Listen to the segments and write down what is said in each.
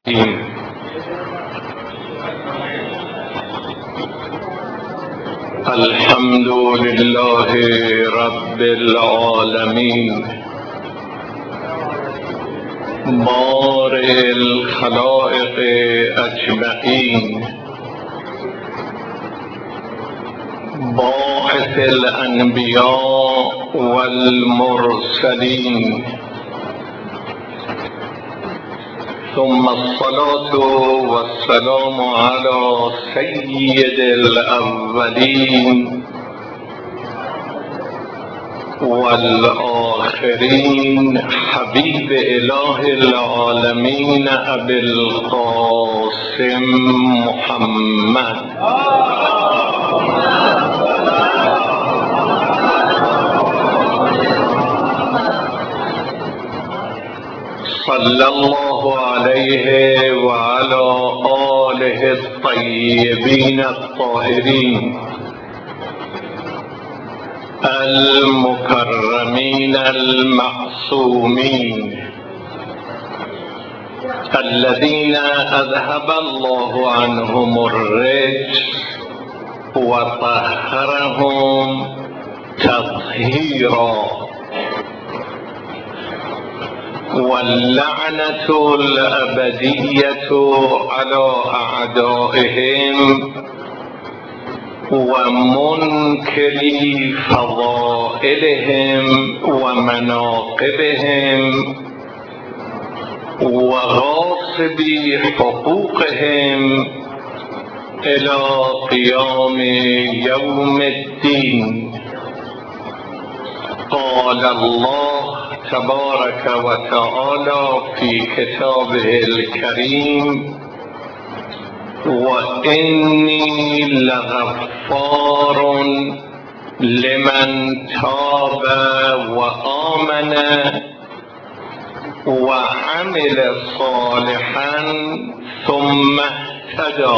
الحمد لله رب العالمين بارئ الخلائق اجمعین باعث الانبیاء والمرسلین ثم الصلاة والسلام على سيد الأولين والآخرين حبيب إله العالمين أبي القاسم محمد صلى الله عليه وعلى آله الطيبين الطاهرين المكرمين المعصومين الذين أذهب الله عنهم الرجس وطهرهم تطهيرا واللعنة الأبدية على أعدائهم ومنكري فضائلهم ومناقبهم وغاصبي حقوقهم إلى قيام يوم الدين. قال الله تبارك وتعالى في كتابه الكريم وإني لغفار لمن تاب وآمن وعمل صالحا ثم اهتدى.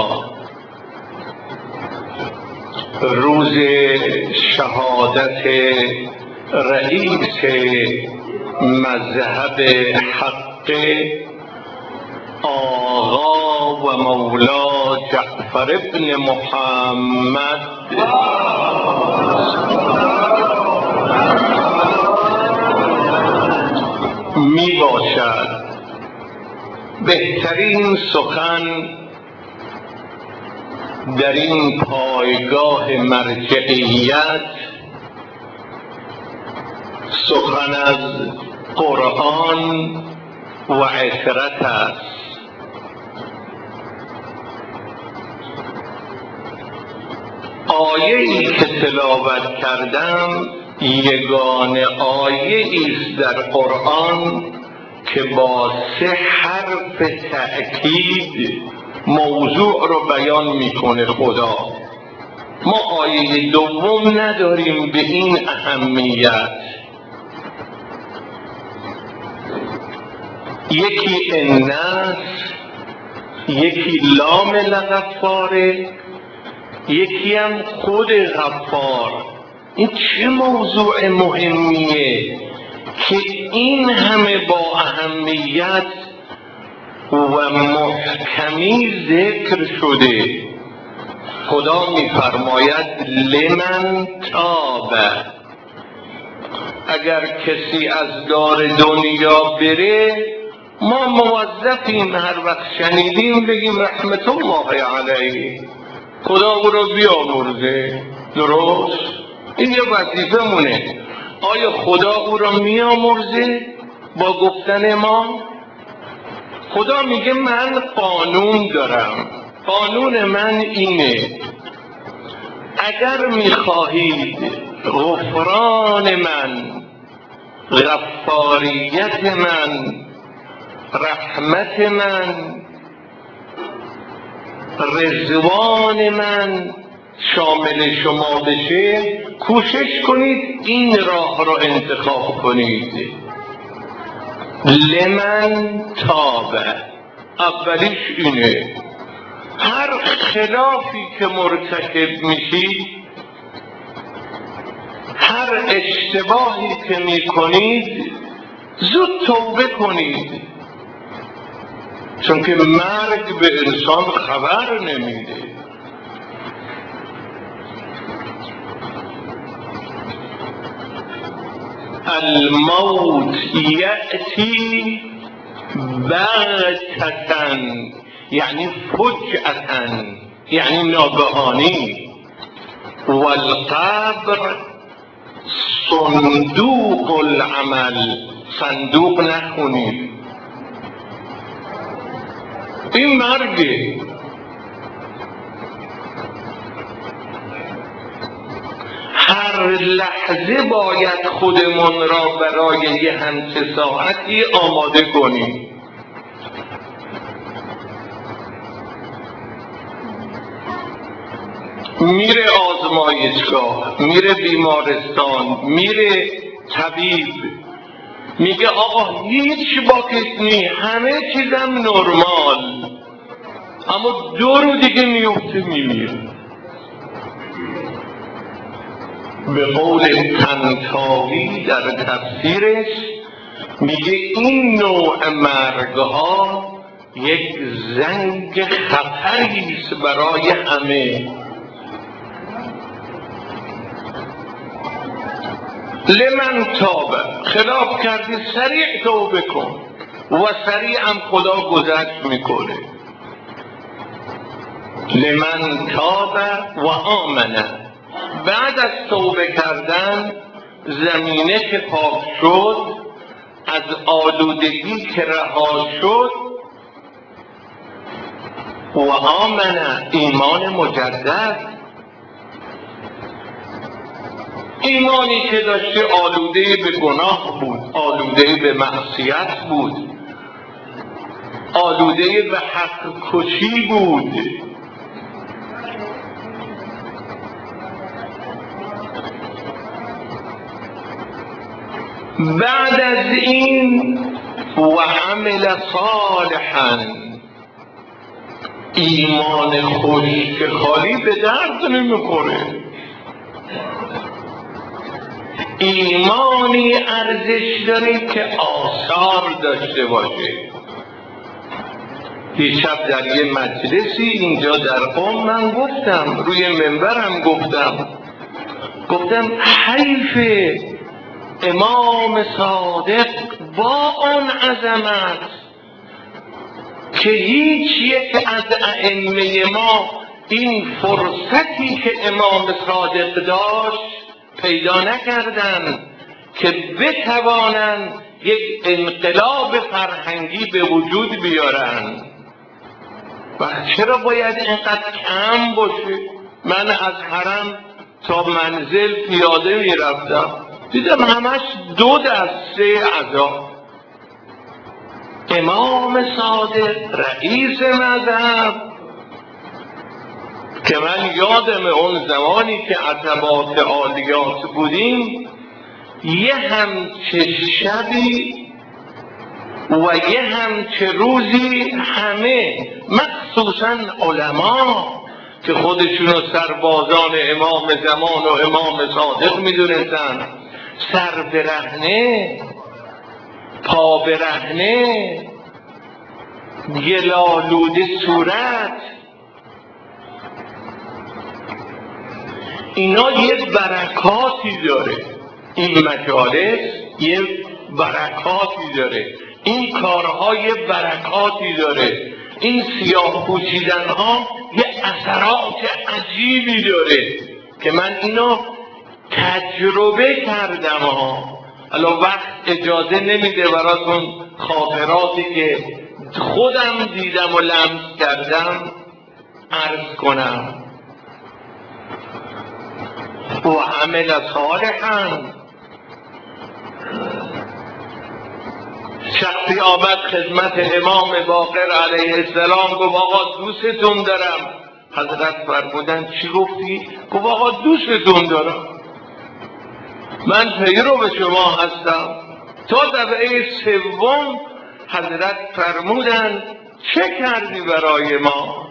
روز شهادت رئیس مذهب حق آقا و مولا جعفر ابن محمد می باشد. بهترین سخن در این پایگاه مرجعیت سخن از قرآن و عترت است. آیه‌ای که تلاوت کردم یگانه آیه‌ای است در قرآن که با 3 حرف تأکید موضوع رو بیان میکنه خدا. ما آیه دوم نداریم به این اهمیت. یکی الناس، یکی لام لغفاره، یکی هم خود غفار. این چه موضوع مهمیه که این همه با اهمیت و محکمی ذکر شده. خدا میفرماید لمن تاب. اگر کسی از دار دنیا بره ما موظفیم هر وقت شنیدیم بگیم رحمت الله علیه، خدا او را بیامرزه. درست؟ این یه وظیفه مونه. آیا خدا او را میامرزه با گفتن ما؟ خدا میگه من قانون دارم، قانون من اینه، اگر میخواهید غفران من، غفاریت من، رحمت من، رضوان من شامل شما بشه، کوشش کنید این راه رو انتخاب کنید. لمن تاب، اولیش اینه. هر خلافی که مرتکب میشید، هر اشتباهی که میکنید زود توبه کنید. چون که مرگ به انسان خبر نمیده. الموت یأتی بغتة، یعنی فجأة، یعنی ناگهانی. والقبر صندوق العمل، صندوق نخونید، این مرگه. هر لحظه باید خودمون را برای یه همچه ساعتی آماده کنیم. میره آزمایشگاه، میره بیمارستان، میره طبیب، میگه آقا هیچ باکس نی، همه چیزم نرمال، اما 2 روز دیگه میفته میمیره. به قول طنطاوی در تفسیرش میگه این نوع مرگها یک زنگ خطریست برای همه. لمن تاب، خلاف کردی سریع توبه کن و سریع هم خدا گذشت میکنه. لمن تاب و آمنه، بعد از توبه کردن زمینه که پاک شد، از آلودگی که رها شد، و آمنه، ایمان مجدد، ایمانی که داشته آلوده به گناه بود، آلوده به معصیت بود، آلوده به حق کشی بود. بعد از این و عمل صالحا، ایمان خشک خالی به درد نمیخوره. ایمانی ارزش داره که آثار داشته باشه. دیشب در یه مجلسی اینجا در قم من گفتم، روی منبرم گفتم حیف امام صادق با آن عظمت که هیچ یک از ائمه ما این فرصتی که امام صادق داشت پیدا نکردند که بتوانند یک انقلاب فرهنگی به وجود بیارند. و چرا باید اینقدر کم باشه؟ من از حرم تا منزل پیاده میرفتم، دیدم همش 2 دسته عزا. امام صادق رئیس مذهب، که من یادم اون زمانی که عتبات عالیات بودیم، یه همچه شبی و یه همچه روزی همه، مخصوصا علما که خودشونو سربازان امام زمان و امام صادق میدونستن، سر برهنه، پا برهنه، گلالوده صورت، اینا یه برکاتی داره. این مجالس یه برکاتی داره، این کارها یه برکاتی داره، این سیاه پوشیدن ها یه اثرات عجیبی داره که من اینو تجربه کردم ها. الان وقت اجازه نمیده براتون خاطراتی که خودم دیدم و لمس کردم عرض کنم. و عمل صالحا، شخصی آمد خدمت امام باقر علیه السلام، گفت آقا دوستتون دارم. حضرت فرمودن چی گفتی؟ گفت آقا دوستتون دارم، من پیرو به شما هستم. تا دفعه 3 حضرت فرمودن چه کردی برای ما؟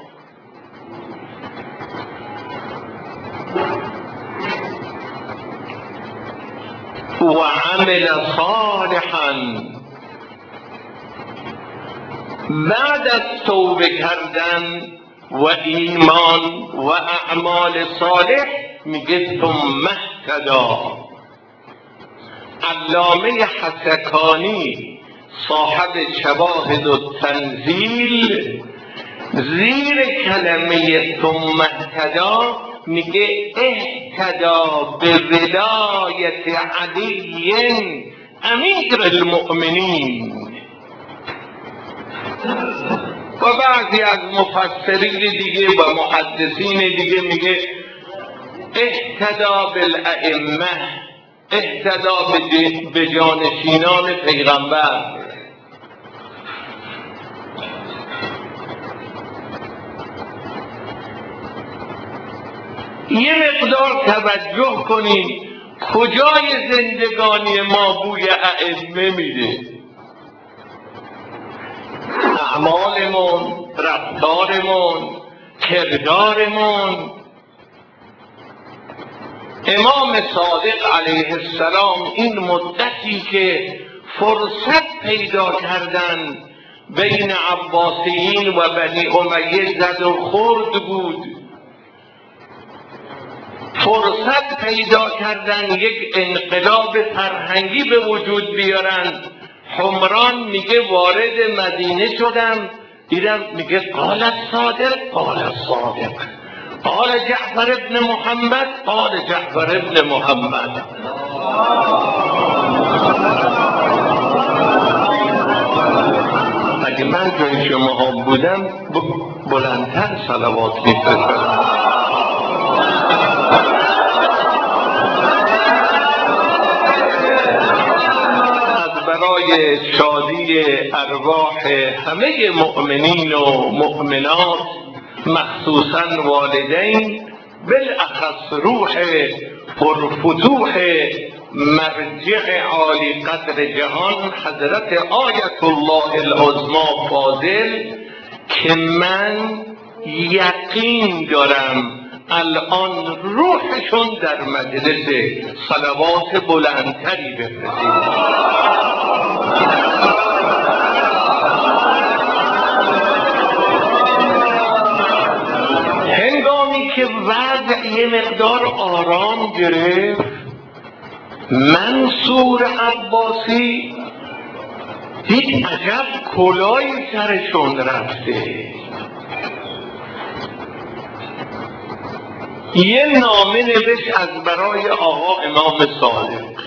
و عمل صالحا، بعد از توبه کردن و ایمان و اعمال صالح میگه ثم اهتدا. علامه حسکانی صاحب شواهد التنزیل زیر کلمه ثم اهتدا میگه اهتدا به ولایت علی امیر المؤمنین. و بعضی از مفسرین دیگه و محدثین دیگه میگه اهتدا بالائمه، اهتدا به جانشینان پیغمبر. یه مقدار توجه کنید کجای زندگانی ما بوی ائمه میده. اعمالمون، رفتارمون، کردارمون. امام صادق علیه السلام این مدتی که فرصت پیدا کردن بین عباسیین و بنی امیه زد و خورد بود، فرصت پیدا کردن یک انقلاب فرهنگی به وجود بیارن. حمران میگه وارد مدینه شدم دیدم میگه قال الصادق قال الصادق قال جعفر ابن محمد قال جعفر ابن محمد. اگه من جای شما بودم بلندتر صلوات میفرستم. برای شادی ارواح همه مؤمنین و مؤمنات، مخصوصا والدین، بالاخص روح پرفتوح مرجع عالی قدر جهان حضرت آیت الله العظمی فاضل، که من یقین دارم الان روحشون در مجلس، صلوات بلندتری بفرستید. هنگامی که وضع یه مقدار آرام گرفت، منصور عباسی دید عجب کلاهی سرشون رفته. یه نامه نوشت از برای آقا امام صادق.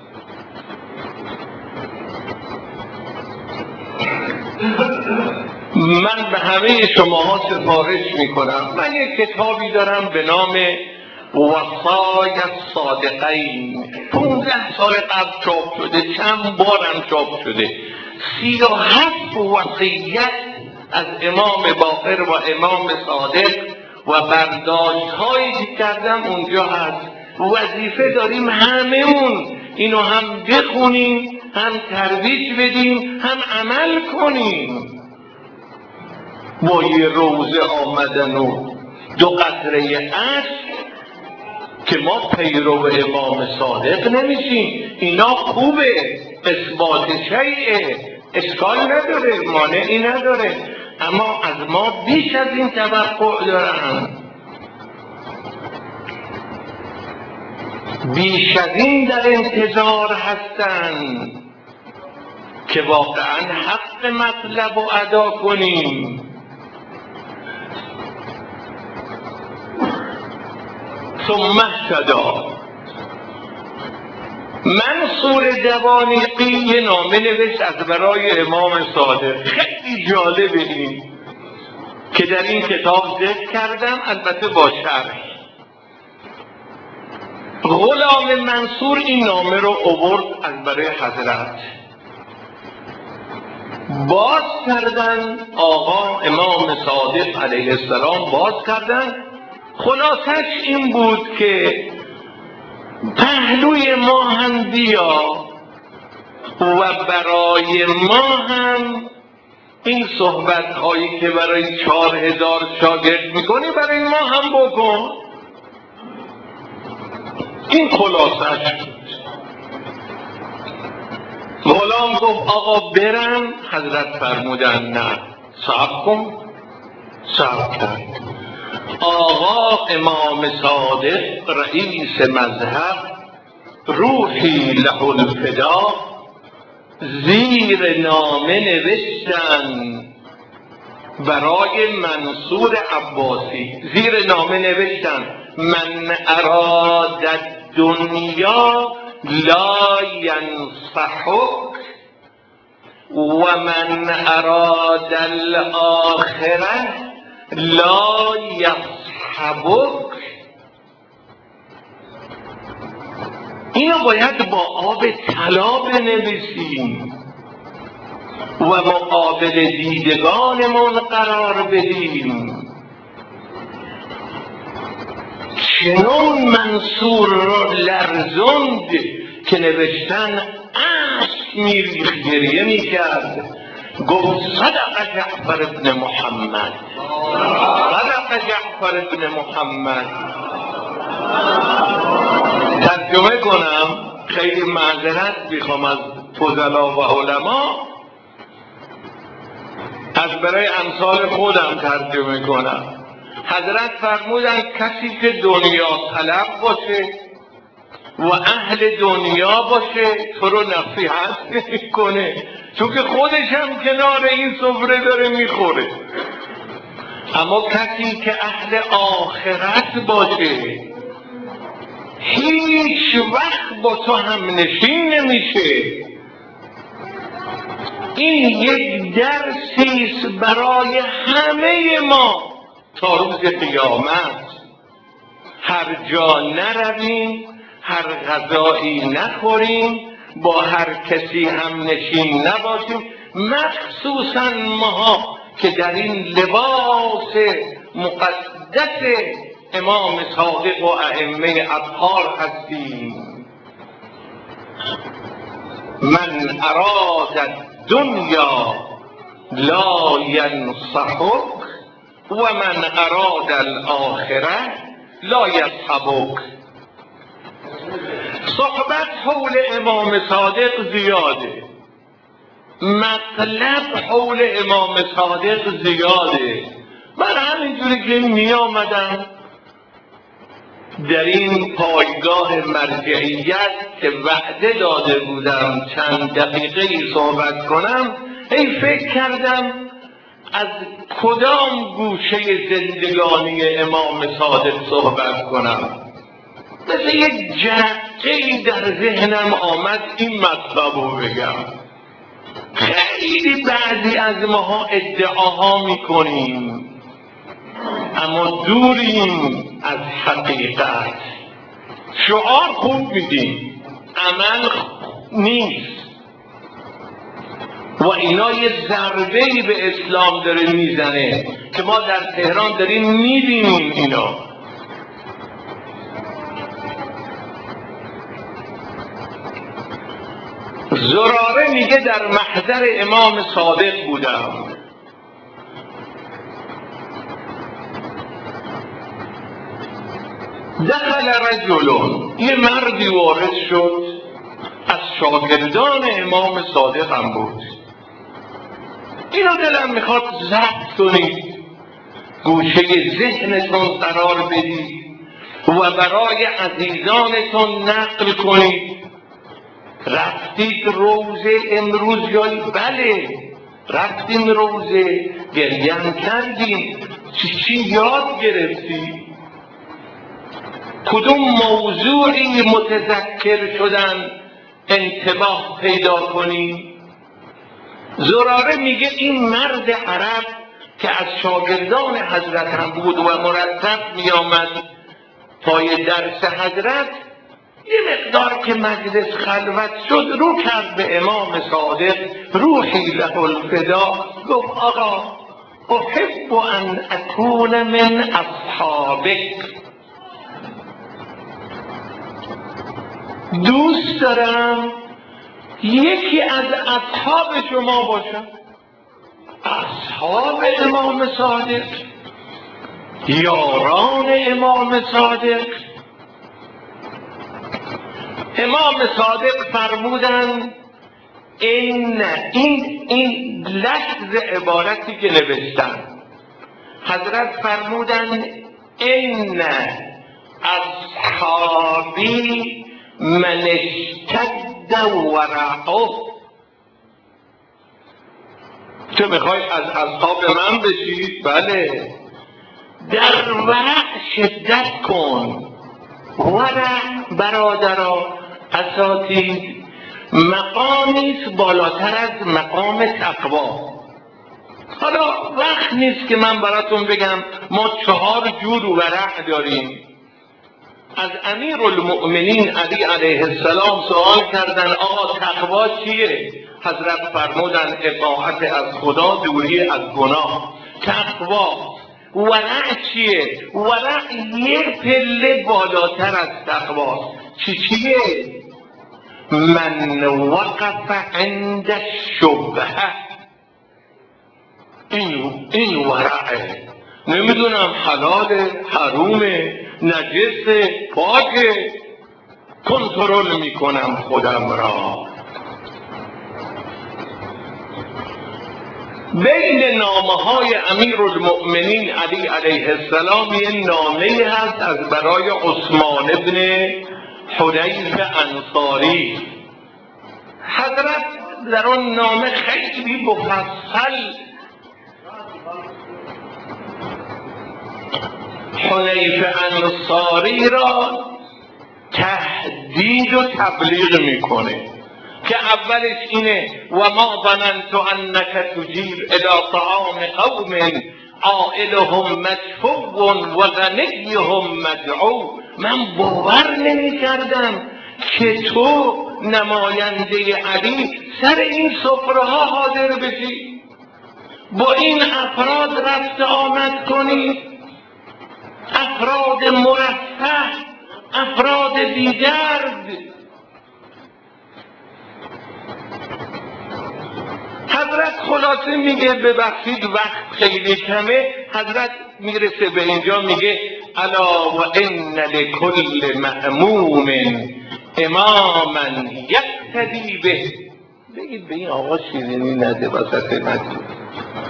من به همه شماها سفارش میکنم، من یک کتابی دارم به نام وصای الصادقین، 15 سال قبل چاپ شده، چند بارم چاپ شده. 37 وصیت از امام باقر و امام صادق و برداشت هایی که کردم اونجا هست. وظیفه داریم هممون اینو هم بخونیم، هم ترویج بدیم، هم عمل کنیم. با یه روزه آمدن و 2 قطره اشک که ما پیرو امام صادق نمیشیم. اینا خوبه، اثبات شیعه، اشکال نداره، مانعی نداره، اما از ما بیش از این توقع دارن، بیش از این در انتظار هستن که واقعا حق مطلب رو ادا کنیم. ثم اهتدا. منصور جوانیقی یه نامه نوشت از برای امام صادق، خیلی جالب این که در این کتاب ذکر کردم، البته با شرح. غلام منصور این نامه رو آورد از برای حضرت، باز کردن، آقا امام صادق علیه السلام باز کردن. خلاصش این بود که پهلوی ما هم بیا و برای ما هم این صحبت هایی که برای 4000 شاگرد میکنی برای ما هم بکن. این خلاصش بود. غلام گفت آقا برم؟ حضرت فرمودن نه، صبر کن. صبر کرد. آقا امام صادق رئیس مذهب روحی له الفدا زیر نامه نوشتن برای منصور عباسی. زیر نامه نوشتن من اراد الدنیا لا ینصحک و من اراد الاخره لا یصحبک. اینو باید با آب طلا بنویسیم و مقابل دیدگانمون قرار بدیم. چنون منصور را لرزوند که نوشتن اشک میریخت، گریه میکرد. گفت صدق جعفر ابن محمد، صدق جعفر ابن محمد. ترجمه کنم، خیلی معذرت میخوام از فضلا و علما، از برای امثال خودم ترجمه کنم. حضرت فرمودن کسی که دنیا طلب باشه و اهل دنیا باشه تو رو نصیحت نمی‌کنه، چون که خودش هم کنار این سفره داره میخوره. اما کسی که اهل آخرت باشه هیچ وقت با تو هم نشین نمیشه. این یک درسیست برای همه ما تا روز قیامت. هر جا نرویم، هر غذایی نخوریم، با هر کسی هم نشین نباشیم، مخصوصا ماها که در این لباس مقدس امام صادق و ائمه اطهار هستیم. من اراد الدنیا لا ینصحک و من اراد الاخره لا یصحبک. صحبت حول امام صادق زیاده، مطلب حول امام صادق زیاده. من همینجوری که می آمدم در این پایگاه مرجعیت که وعده داده بودم چند دقیقه صحبت کنم، فکر کردم از کدام گوشه زندگانی امام صادق صحبت کنم. مثل یک جرقه‌ای در ذهنم آمد این مطلب رو بگم. خیلی بعضی از ماها ادعاها میکنیم اما دوریم از حقیقت. شعار خوب میدیم، عمل نیست و اینا یه ضربه‌ای به اسلام داره میزنه که ما در تهران داریم میبینیم. اینا زراره میگه در محضر امام صادق بودم، دخل رجل، یه مردی وارد شد، از شاگردان امام صادق هم بود. اینو دلم میخواد ضبط کنید، گوشه ذهنتون قرار بدید و برای عزیزانتون نقل کنید. رفتید روزه امروز جایی؟ بله رفتیم روزه، گریه کردیم. چی یاد گرفتی؟ کدوم موضوعی متذکر شدن انتباه پیدا کنی؟ زراره میگه این مرد عرب که از شاگردان حضرت هم بود و مرتب میآمد پای درس حضرت، یه مقدار که مجلس خلوت شد رو کرد به امام صادق روحی له الفدا، گفت آقا احب ان اکون من اصحابک، دوست دارم یکی از اصحاب شما باشم. اصحاب امام صادق، یاران امام صادق. امام صادق فرمودند این لفظ عبارتی که نوشتن، حضرت فرمودن ان اصحابی من اشتد ورعه. تو میخوای از اصحاب من بشی؟ بله، در ورع شدت کن. ورع برادرها اساتید مقامیست بالاتر از مقام تقوا. حالا وقت نیست که من براتون بگم ما 4 جور ورع داریم. از امیرالمؤمنین علی علیه السلام سوال کردن آقا تقوا چیه؟ حضرت فرمودن اطاعت از خدا، دوری از گناه. تقوا. ورع چیه؟ ورع یه پله بالاتر از تقواست. چیه؟ من وقف عند الشبهه. این ورعه. نمیدونم حلاله، حرومه، نجسه، پاکه، کنترل میکنم خودم را. بین نامه های امیرالمؤمنین علی علیه السلام یه نامه هست از برای عثمان ابن حنیف انصاری. حضرت در اون نامه خیلی مفصل حنیف انصاری را تهدید و تبلیغ میکنه که اولش اینه و ما ظننت انک تجیر الی طعام قوم عائلهم مدفوع و غنیهم مدعو. من باور نمی کردم که تو نماینده علی سر این سفره ها حاضر بشی، با این افراد رفت آمد کنی، افراد مرفه، افراد بی‌درد. حضرت خلاصه میگه ببخشید وقت خیلی کمه، حضرت میرسه به اینجا میگه الا و ان لکل مأموم اماما یقتدی به. بگید به این آقا شیرینی نده وسط مجلس.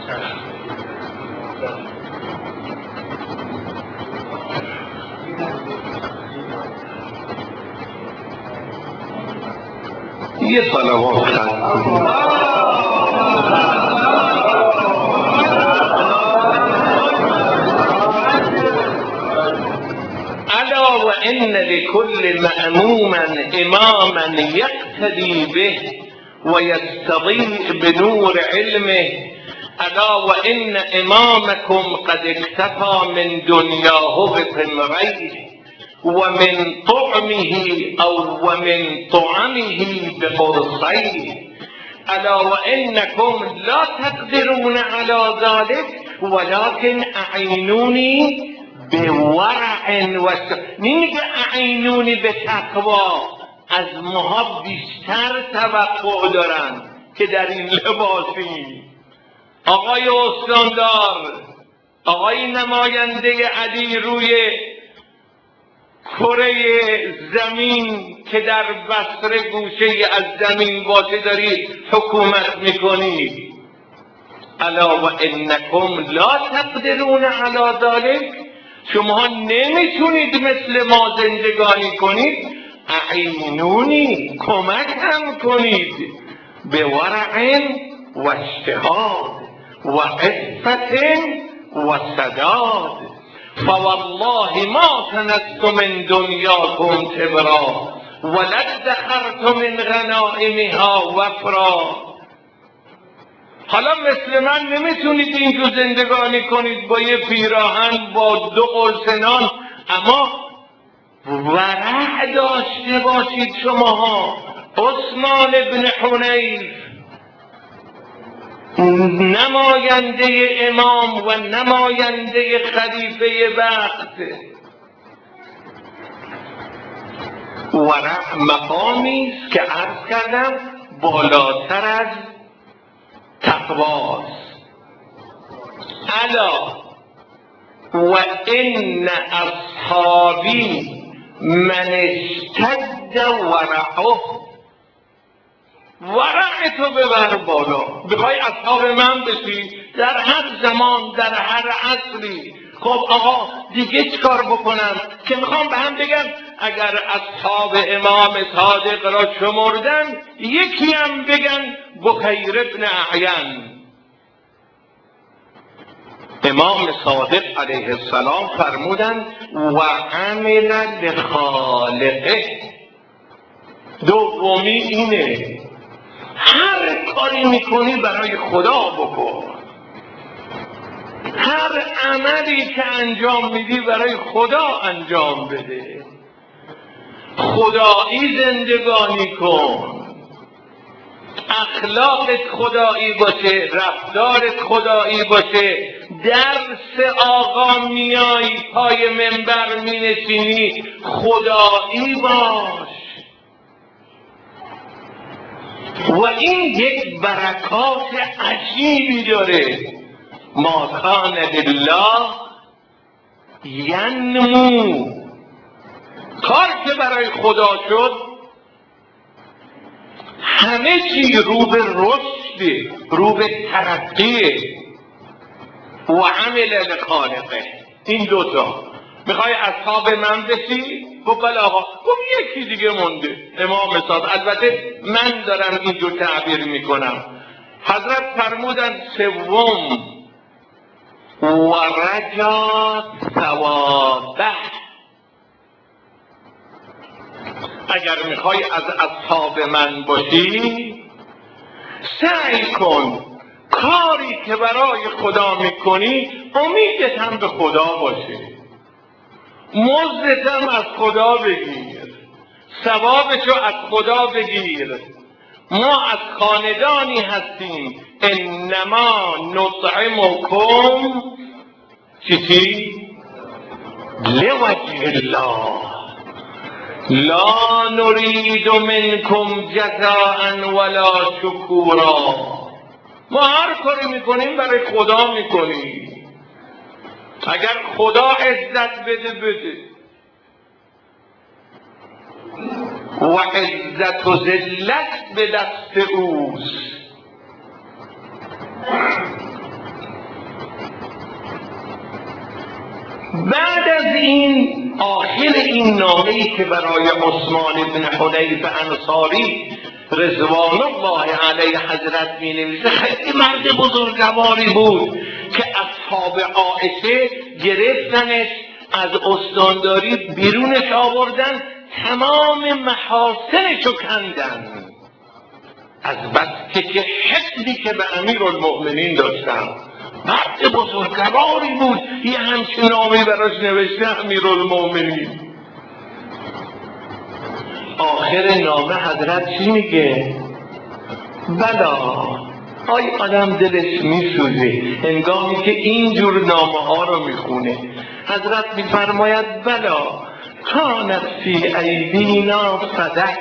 یه صلوات خواهد الا و ان لکل مأموما اماما یقتدی به و یستضیء بنور علمه. الا و ان امامکم قد اکتفی من دنیاه بقمریه و من طعمه او و من طعمه بقرصیه. الا و انکم لا تقدرون علی ذلك ولكن اعینونی بورع و نمیگه اعینونی به تقوا. از ماها بیشتر توقع دارن که در این لباسیم. آقای استاندار، آقای نماینده علی روی کره زمین که در بصره گوشه از زمین باشه دارید حکومت میکنید. الا و انکم لا تقدرون علی ذلك، شما نمیتونید مثل ما زندگانی کنید. اعینونی، کمک هم کنید به ورع و اجتهاد و عفت و سداد. فوالله ما کنست من دنیاکم تبرا ولا ادخرت من غنائمها وفرا. حالا مثل من نمیتونید اینجور زندگانی کنید با یه پیراهن با 2 قرصنان، اما ورع داشته باشید شماها. عثمان ابن حنیف نماینده امام و نماینده خلیفه وقت. ورع مقامی است که عرض کردم بالاتر از تقواست. الا و ان اصحابی من اشتد ورعه. ورع تو ببر بالا. بخوای اصحاب من بشی در هر زمان در هر عصری. خب آقا دیگه چیکار بکنم که میخوام به هم بگم اگر اصحاب امام صادق را شمردن یکی هم بگن بخیر ابن اعین. امام صادق علیه السلام فرمودند و عمل لخالقه. دومی اینه هر کاری میکنی برای خدا بکن، هر عملی که انجام میدی برای خدا انجام بده، خدایی زندگانی کن، اخلاقت خدایی باشه، رفتارت خدایی باشه. درس آقا میای پای منبر مینشینی خدایی باش. و این یک برکات عجیبی داره. ما کان لله ینمو. کار که برای خدا شد همه چی رو به رشد، رو به ترقیه. و عمل لخالقه. این دوتا میخوای اصحاب من بشی؟ گفت بله آقا. گفت یکی دیگه مونده امام صادق. البته من دارم اینجور تعبیر میکنم. حضرت فرمودن سوم و رجا ثوابه. اگر میخوای از اصحاب من باشی سعی کن کاری که برای خدا میکنی امیدت هم به خدا باشه، مزدت هم از خدا بگیر، ثوابشو از خدا بگیر. ما از خاندانی هستیم انما نطعمکم چی؟ لوجه الله لا نريد منكم جزاء ولا شکورا. ما هر کاری میکنیم برای خدا میکنیم. اگر خدا عزت بده بده و عزت و ذلت به دست اوست. بعد از این آخر این نامه‌ای که برای عثمان بن حنیف انصاری رضوان الله علیه حضرت می نویسه، خیلی مرد بزرگواری بود که اصحاب عایشه گرفتنش، از استانداری بیرونش آوردن، تمام محاسنشو کندن از بس که حقدی که به امیرالمؤمنین داشتن. مرد بزرگواری بود، یه همچین نامه‌ای براش نوشته امیرالمؤمنین. آخر نامه حضرت چی میگه؟ بلا آی آدم دلش میسوزه هنگامی که اینجور نامه ها رو میخونه. حضرت میفرماید بلا کانت فی ایدینا صدق.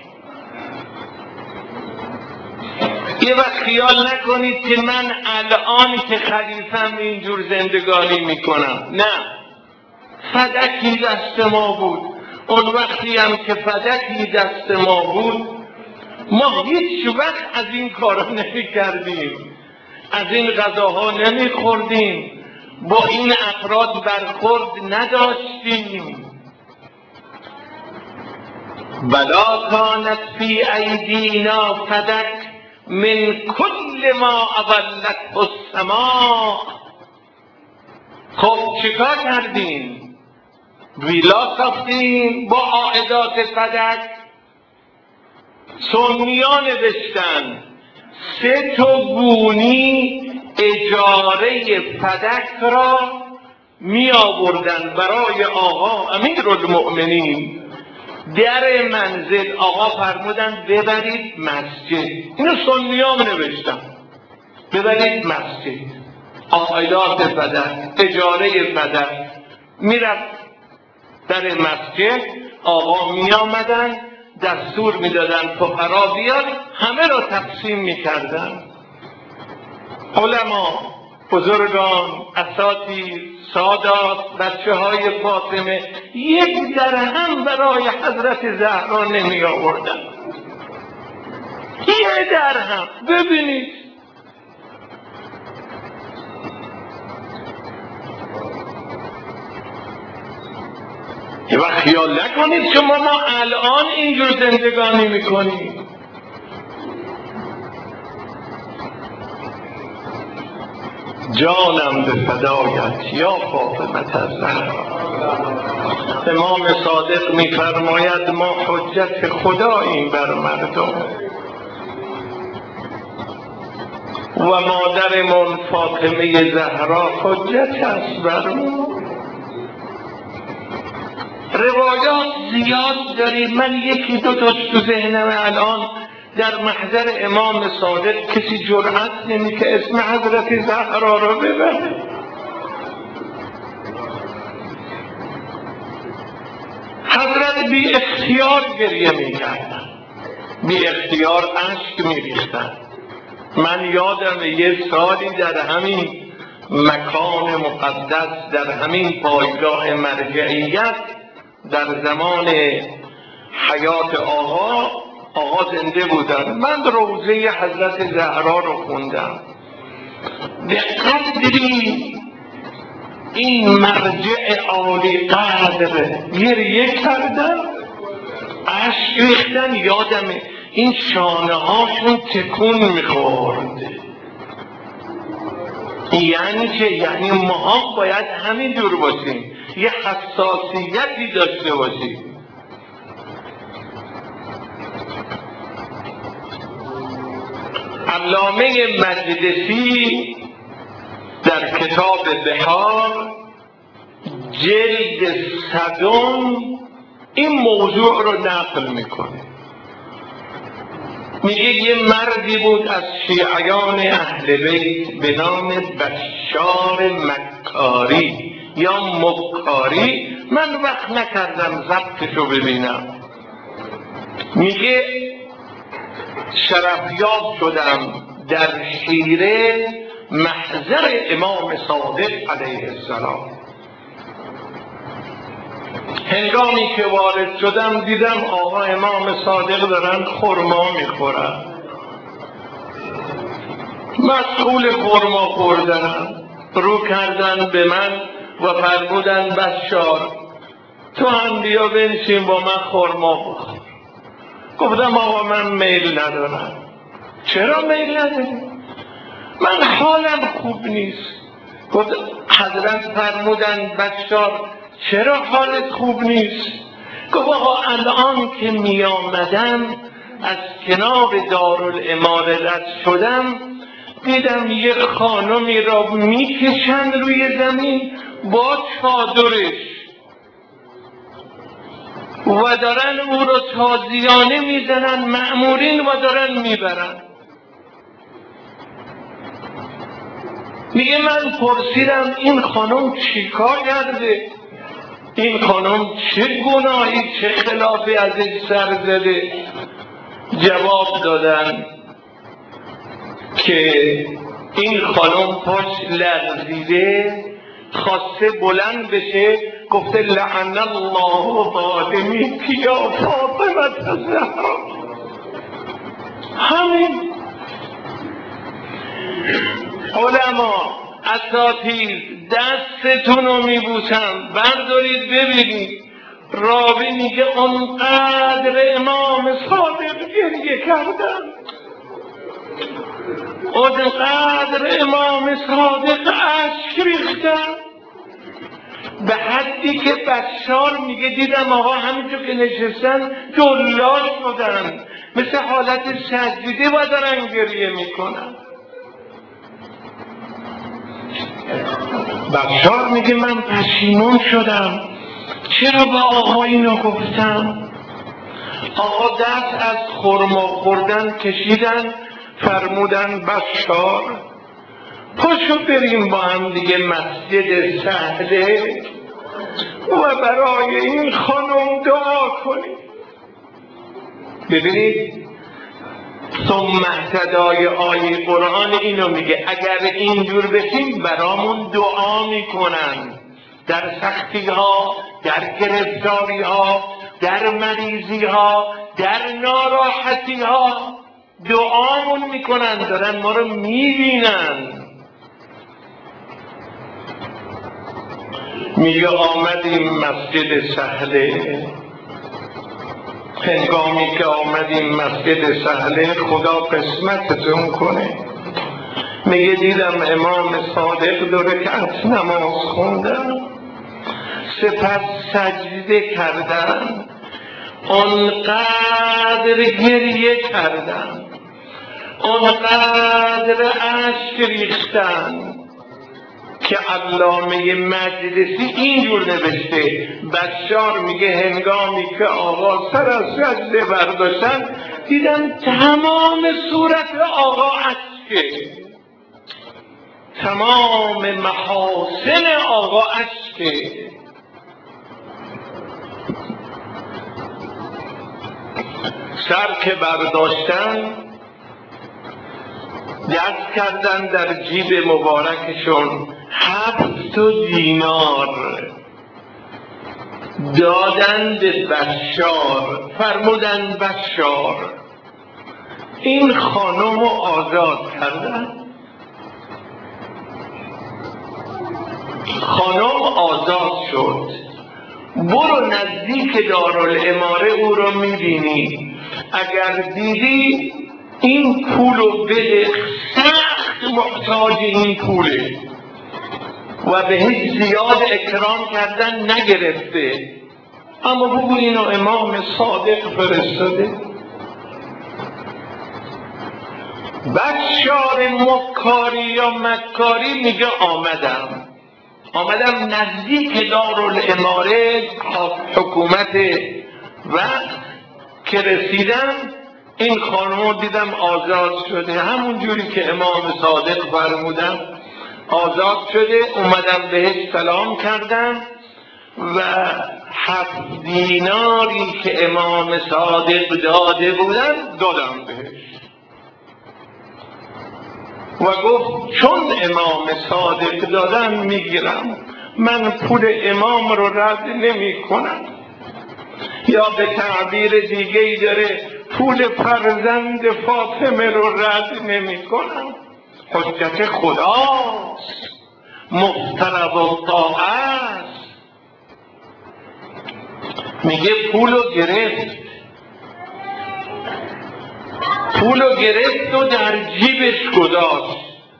یه وقت خیال نکنید که من الان که خلیفم اینجور زندگانی میکنم. نه، فدکی دست ما بود. اون وقتی هم که فدکی دست ما بود ما هیچ وقت از این کارا نمی کردیم، از این غذاها نمی خوردیم، با این افراد برخورد نداشتیم. بلا کانت فی ایدینا فدک من کل ما اظلته السماء. خب چیکار کردیم؟ ویلا ساختیم با عائدات فدک. سنیا نوشتن 3 گونی اجاره فدک را می آوردن برای آقا امیرالمؤمنین در منزل. آقا فرمودن ببرید مسجد. اینو سنیا نوشتن، ببرید مسجد. عائدات فدک، اجاره فدک. میرفت در مسجد، آقا می آمدن دستور می دادن فقرا بیاد، همه را تقسیم می کردن. علما، بزرگان، اساتید، سادات، بچه های فاطمه 1 درهم برای حضرت زهرا نمی آوردن. یه درهم. ببینید یه وقت خیال نکنید شما ما الان اینجور زندگانی میکنیم. جانم به فدایت یا فاطمه الزهرا. امام صادق میفرماید ما حجت خداییم بر مردم و مادرمون فاطمه زهرا حجت است بر ما. روایات زیاد داریم. من یکی دو تا تو ذهنم الان در محضر امام صادق کسی جرأت نمی که اسم حضرت زهرا را ببره. حضرت بی اختیار گریه می کردن، بی اختیار اشک می ریختن. من یادم یه سالی در همین مکان مقدس، در همین پایگاه مرجعیت، در زمان حیات آقا زنده بودن، من روضه حضرت زهرا رو خوندم. به قدری این مرجع عالی قدر گریه کردن، اشک ریختن. یادمه این شانه هاشون تکون میخورد. یعنی چه؟ یعنی ما باید همین دور باشیم، یه حساسیتی داشته باشیم. علامه مجلسی در کتاب بهار جلد 100 این موضوع رو نقل میکنه. میگه یه مردی بود از شیعیان اهل بیت به نام بشار مکاری یا مکاری. من وقت نکردم ضبطشو ببینم. میگه شرفیاب شدم در شیره محضر امام صادق علیه السلام. هنگامی که وارد شدم دیدم آقا امام صادق دارن خرما میخورن. مسئول خرما خوردنم. رو کردن به من و فرمودن بشار تو هم بیا بنشین با من خرما بخور. گفتم آقا من میل ندارم. چرا میل نداری؟ من حالم خوب نیست. گفت حضرت فرمودن بشار چرا حالت خوب نیست؟ گفت آقا الان که می آمدم از کنار دارالاماره رد شدم دیدم یک خانمی را میکشن روی زمین با چادرش و دارن او را تازیانه میزنن مأمورین و دارن میبرن. میگه من پرسیدم این خانم چی کار کرده؟ این خانم چه گناهی چه خلافی ازش سر زده؟ جواب دادن که این خانم پاش لرزیده خواسته بلند بشه، گفته لعن الله ظالمیک یا فاطمه الزهرا. همین. علما اساتید دستتون رو میبوسم بردارید ببینید. راوی میگه اونقدر امام صادق گریه کردن، اونقدر امام صادق اشک ریختن، به حدی که بشار میگه دیدم آقا همینجور که نشستن جلاش شدن، مثل حالت سجده و دارن گریه میکنن. بشار میگه من پشیمون شدم چرا به آقا اینو گفتم. آقا دست از خرما خوردن کشیدن فرمودن بشار پاشو بریم با هم دیگه مسجد سهله و برای این خانم دعا کنیم. ببینید ثم اهتدای آیه قرآن اینو میگه اگر اینجور بشیم برامون دعا میکنن در سختی ها، در گرفتاری ها، در مریضی ها، در ناراحتی ها. دعامون میکنن، دارن ما رو میبینن. میگه آمدیم مسجد سهله، هنگامی که آمدیم مسجد سهله خدا قسمتتون کنه. میگه دیدم امام صادق 2 رکعت نماز خوندن، سپس سجده کردن، اونقدر گریه کردن، اونقدر اشک ریختن که علامه مجلسی اینجور نوشته. بشار میگه هنگامی که آقا سر از سجده برداشتن دیدم تمام صورت آقا اشکه، تمام محاسن آقا اشکه. سر که برداشتن دست کردن در جیب مبارکشون 7 دینار دادن به بشار، فرمودن بشار این خانم رو آزاد کردن. خانم آزاد شد، برو نزدیک دارالاماره او رو میبینی، اگر دیدی این پولو بده، سخت محتاج این پوله و بهش زیاد اکرام کردن نگرفته، اما بگو اینو امام صادق فرستاده. بشار مکاری یا مکاری میگه آمدم نزدیک دارالاماره حکومت و که رسیدم این خانم دیدم آزاد شده، همون جوری که امام صادق فرمودن آزاد شده. اومدم بهش سلام کردم و 7 دیناری که امام صادق داده بودن دادم بهش و گفت چون امام صادق دادن میگیرم، من پول امام رو رد نمی کنم. یا به تعبیر دیگه ای داره پول فرزند فاطمه رو رد نمی کنم. حجت خداست، مفترض الطاعه. میگه پولو گرفت و در جیبش گذاشت.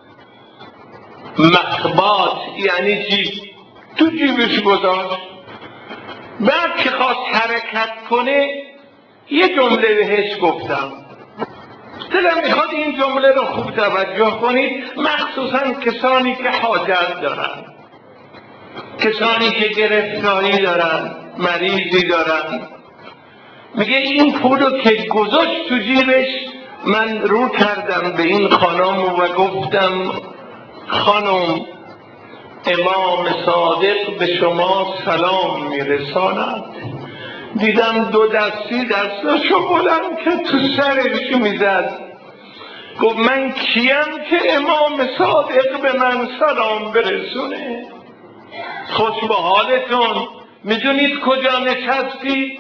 مخبات یعنی چی؟ تو جیبش گذاشت. بعد که خواست حرکت کنه یه جمله بهش گفتم، دلم میخواد این جمله رو خوب توجه کنید، مخصوصا کسانی که حاجت دارن، کسانی که گرفتاری دارن، مریضی دارن. میگه این پولو که گذاشت تو جیبش، من رو کردم به این خانم و گفتم خانم امام صادق به شما سلام میرساند. دیدم 2 دستی دستاشو بلند که تو سرش میزد. گفت من کیم که امام صادق به من سلام برسونه؟ خوش به حالتون. میدونید کجا نشستی؟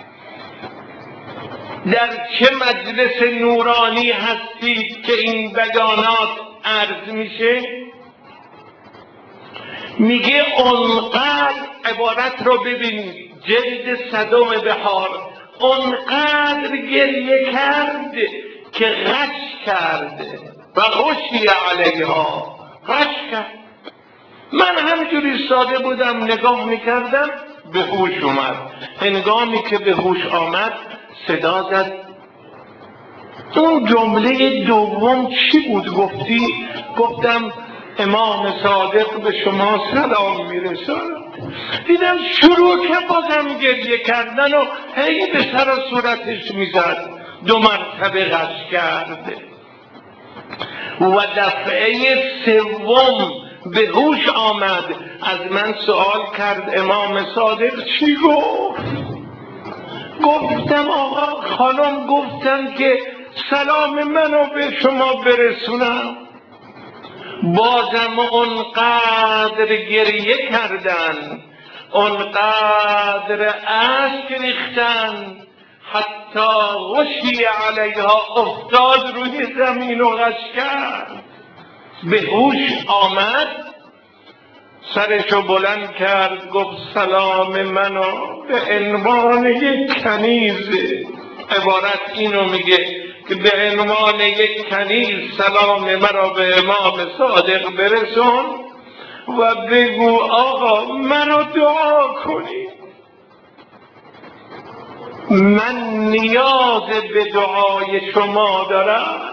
در چه مجلس نورانی هستید که این بیانات عرض میشه؟ میگه اونقدر، عبارت رو ببینید، جلد 100 بهار، اونقدر گریه کرد که غش کرد و غشی علیها، غش کرد. من همجوری ساده بودم نگاه میکردم، به هوش اومد. هنگامی که به هوش آمد صدا زد اون جمله دوم چی بود گفتی؟ گفتم امام صادق به شما سلام میرساند. دیدم شروع که بازم گریه کردن و هی به سر صورتش میزد، 2 مرتبه غش کرد و دفعه 3 به هوش آمد. از من سوال کرد امام صادق چی گفت؟ گفتم آقا خانم گفتم که سلام منو به شما برسونم. بازم اونقدر گریه کردن، اونقدر اشک ریختن، حتی غشی علیها، افتاد روی زمین و غش کرد. به هوش آمد، سرشو بلند کرد، گفت سلام منو به عنوان یک کنیز. عبارت اینو میگه که به عنوان یک کنیز سلام مرا به امام صادق برسون و بگو آقا منو دعا کنی، من نیاز به دعای شما دارم.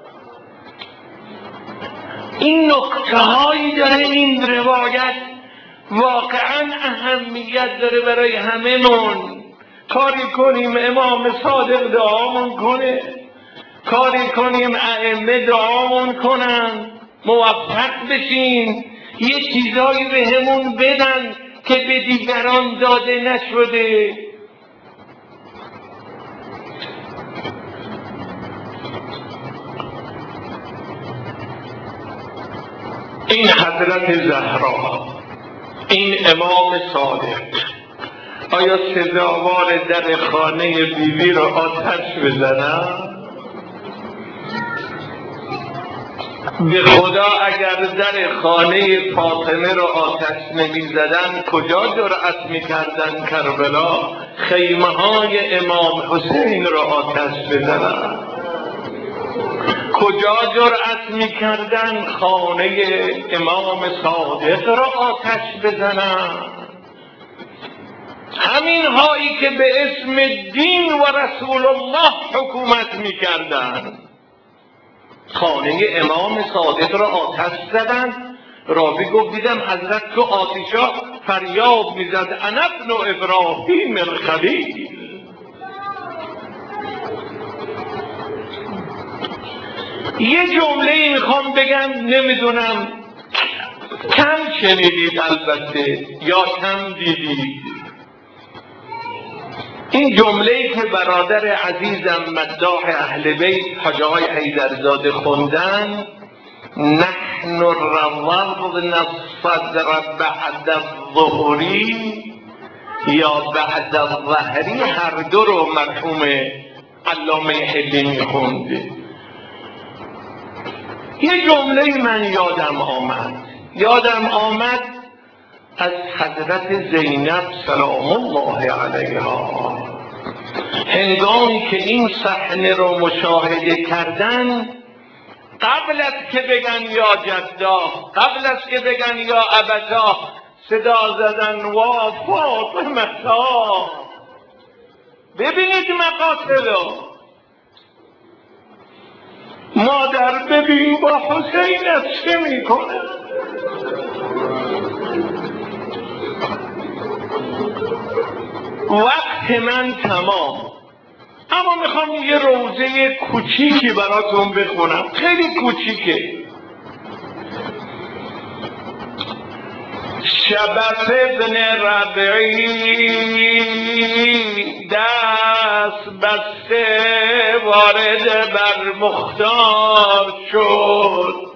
این نکته هایی داره این روایت، واقعا اهمیت داره برای همه من. کاری کنیم امام صادق دعامون کنه، کاری کنیم ائمه دعامون کنن، موفق بشیم، یه چیزایی به همون بدن که به دیگران داده نشده. این حضرت زهرا، این امام صادق، آیا سزاوار در خانه بیوی رو آتش بزنن؟ به خدا اگر در خانه فاطمه رو آتش نمی زدن کجا جرأت می کردن کربلا خیمه های امام حسین رو آتش بزنن؟ کجا جرأت می کردن خانه امام صادق رو آتش بزنن؟ همین هایی که به اسم دین و رسول الله حکومت می کردن خانه امام صادق را آتش زدن. راوی گفت دیدم حضرت تو آتشا فریاد میزد انا ابن ابراهیم الخلیل. یه جمله میخوام بگم، نمیدونم کم شنیدید البته یا کم دیدید. این جمله‌ای که برادر عزیزم مداح اهل بیت حاج آقای حیدرزاده خوندن، نحن روضنا الصدر بعد الظهری یا بعد الظهری، هر دو رو مرحوم علامه حلی میخونده. یه جمله من یادم آمد از حضرت زینب سلام الله علیها، هنگامی که این صحنه رو مشاهده کردن، قبل از که بگن یا جدا، قبل از که بگن یا ابدا، صدا زدن وا فاطمتا. ببینید مقاتلو، مادر ببین با حسین چه میکنه. وقت من تمام، اما میخوام یه روزه کوچیکی براتون بخونم، خیلی کوچیکه. شبت ابن ربعی دست بسته وارد بر مختار شد.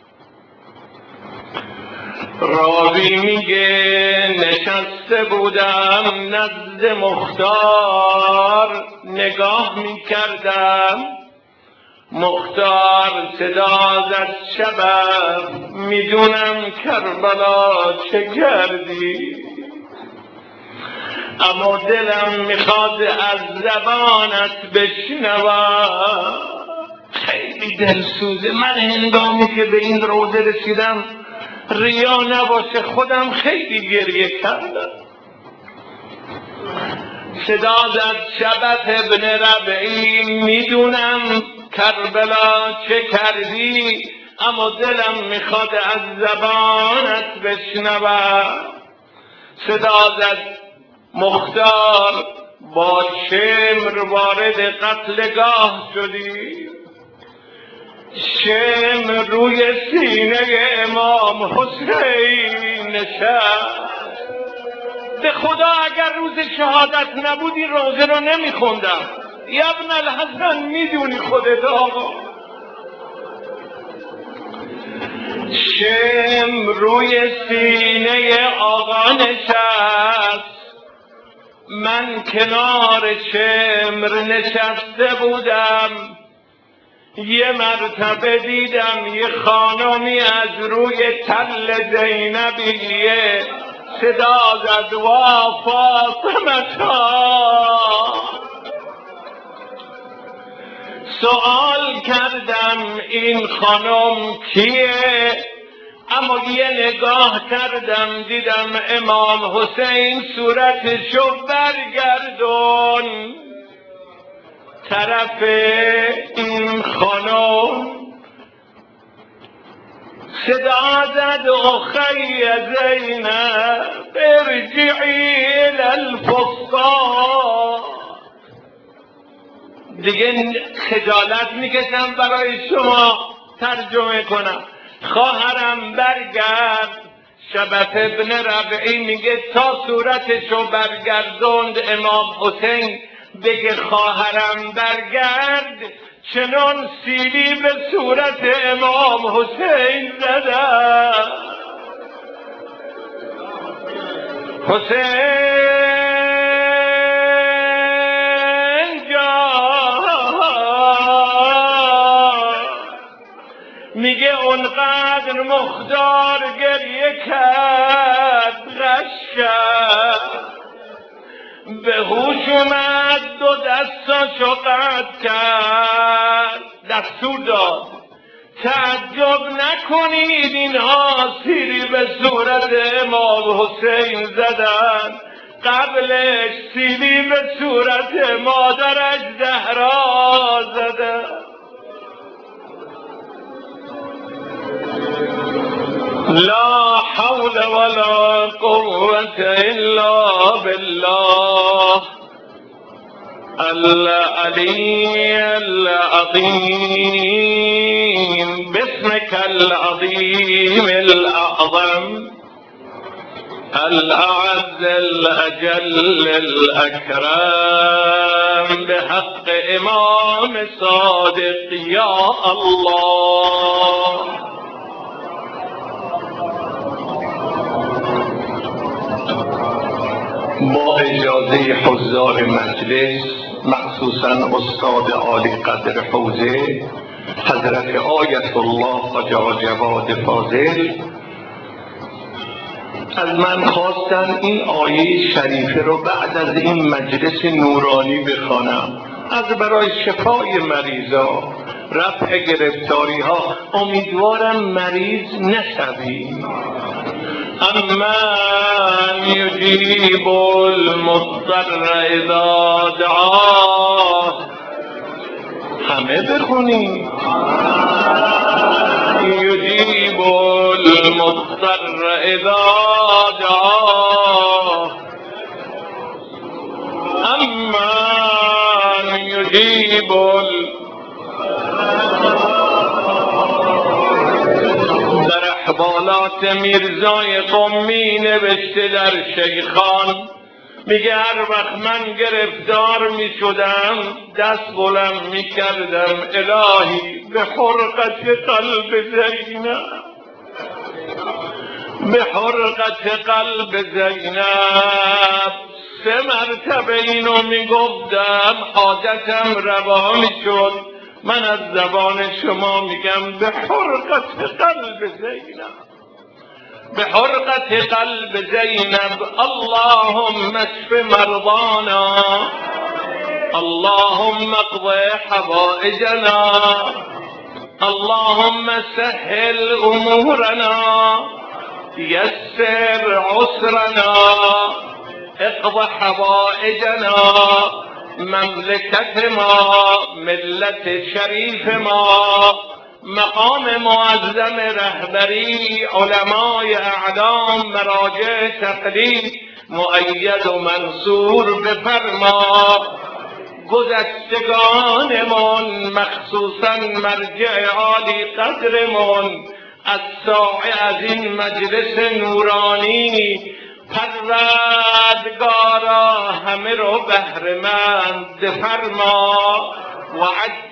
راوی میگه نشسته بودم نزد مختار، نگاه میکردم، مختار صدا زد شبم میدونم کربلا چه کردی، اما دلم میخواد از زبانت بشنوم. خیلی دلسوزه. من هنگامی که به این روزه رسیدم، ریا نباشه خودم خیلی گریه کردم. صدا زد شبت ابن ربعی میدونم کربلا چه کردی، اما دلم میخواد از زبانت بشنوم. صدا زد مختار با شمر وارد قتلگاه شدی. شمر روی سینه امام حسین نشست. به خدا اگر روز شهادت نبود این روزه رو نمیخوندم. یا ابن الحسن میدونی خودت آقا. شمر روی سینه آقا نشست، من کنار چمر نشسته بودم، یه مرتبه دیدم یه خانمی از روی تل زینبیه صدا زد وا فاطمتا. سوال کردم این خانم کیه؟ اما یه نگاه کردم دیدم امام حسین صورتشو برگردون طرف این خانم، صدا زد اخی زینب ارجعی الی الفسطاط. دیگه خجالت میکشم برای شما ترجمه کنم. خواهرم برگرد. شبت ابن ربعی میگه تا صورتشو برگردوند امام حسین بگه خواهرم برگرد، چنان سیلی به صورت امام حسین زدم. حسین جان میگه اونقدر مختار گریه کرد غش کرد، به هوش اومد دو دستاشو قطع کرد، دستور داد تعجب نکنید اینها سیلی به صورت امام حسین زدن، قبلش سیلی به صورت مادرش زهرا زدن. لا حول ولا قوة إلا بالله العلي العظيم باسمك العظيم الأعظم الأعز الأجل الأكرم بحق إمام صادق يا الله. با اجازه حضار مجلس، مخصوصا استاد عالی قدر حوزه حضرت آیت الله خواجه جواد فاضل، از من خواستن این آیه شریفه رو بعد از این مجلس نورانی بخوانم، از برای شفای مریضا، رفع گرفتاری ها. امیدوارم مریض نشویم. امن یجیب المضطر اذا دعاه. همه بخونیم یجیب المضطر اذا دعاه امن یجیب در احوالات میرزای قمی نوشته در شیخان، میگه هر وقت من گرفتار میشدم دست بلند میکردم الهی به حرقت قلب زینب، به حرقت قلب زینب. 3 مرتبه اینو میگفتم حاجتم روا میشد. من از زبان شما میگم به حرقت قلب زینب، به حرقت قلب زینب. اللهم اشف مرضانا، اللهم اقض حوائجنا، اللهم سهل امورنا، یسر عسرنا، اقض حوائجنا. مملکت ما، ملت شریف ما، مقام معظم رهبری، علمای اعلام، مراجع تقلید مؤید و منصور بفرما. گذشتگانمان مخصوصا مرجع عالی قدرمان از ساعه از این مجلس نورانی، پروردگارا همه رو بهره‌مند فرما و